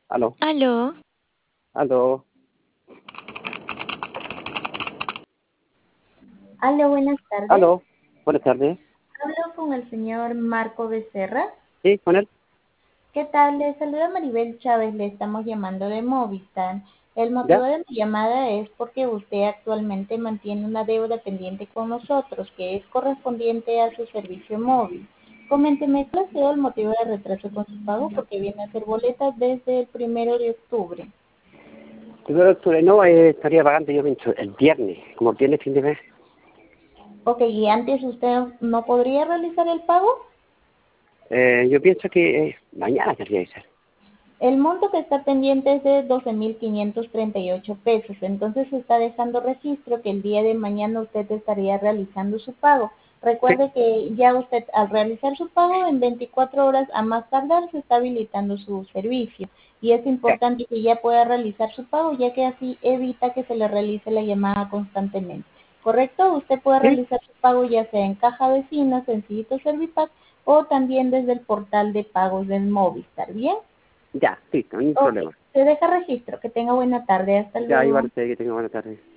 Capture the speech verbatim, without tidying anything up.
Aló, Aló, aló, Hola, buenas tardes. aló. Buenas tardes. Hablo con el señor Marco Becerra. Sí, con él. ¿Qué tal? Le saluda Maribel Chávez, le estamos llamando de Movistar. El motivo ¿Ya? de mi llamada es porque usted actualmente mantiene una deuda pendiente con nosotros, que es correspondiente a su servicio móvil. Coménteme, ¿cuál ha sido el motivo de retraso con su pago? Porque viene a hacer boletas desde el primero de octubre. Primero de octubre, no, eh, estaría pagando yo pienso, el viernes, como viernes fin de mes. Ok, ¿y antes usted no podría realizar el pago? Eh, yo pienso que eh, mañana querría ser. El monto que está pendiente es de doce mil quinientos treinta y ocho pesos, entonces se está dejando registro que el día de mañana usted estaría realizando su pago. Sí, Recuerde que ya usted al realizar su pago en veinticuatro horas a más tardar se está habilitando su servicio y es ya. importante que ya pueda realizar su pago ya que así evita que se le realice la llamada constantemente. ¿Correcto? Usted puede Sí, realizar su pago ya sea en Caja Vecina, Sencillito Servipack o también desde el portal de pagos del Movistar. ¿Bien? ya, sí, no hay ningún Ok, problema. se deja registro. Que tenga buena tarde. Hasta Ya, luego. igual usted que tenga buena tarde.